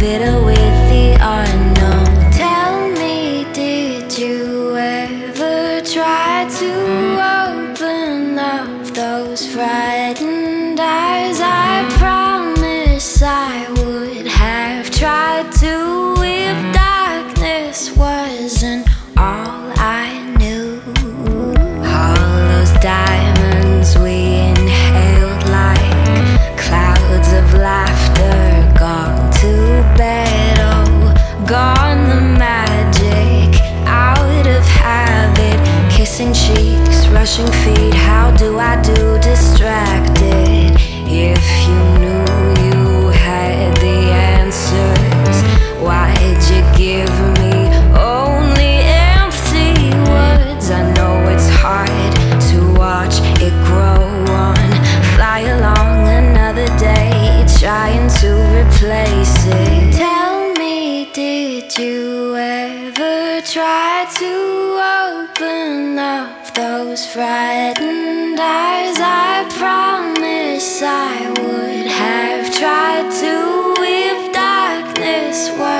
bitter with the unknown. Tell me, did you ever try to open up those frightened eyes? I promise I would have tried to, if darkness wasn't all I knew. All those diamonds we inhaled like clouds of laughter, gone to bed, oh, gone the magic, out of habit, kissing cheeks, rushing feet, how do I do distracted? If you knew you had the answers, why'd you give me only empty words? I know it's hard to watch it grow on, fly along another day, trying to replace it. Tell me, did you ever try to open up those frightened eyes? I promise I would have tried to, if darkness was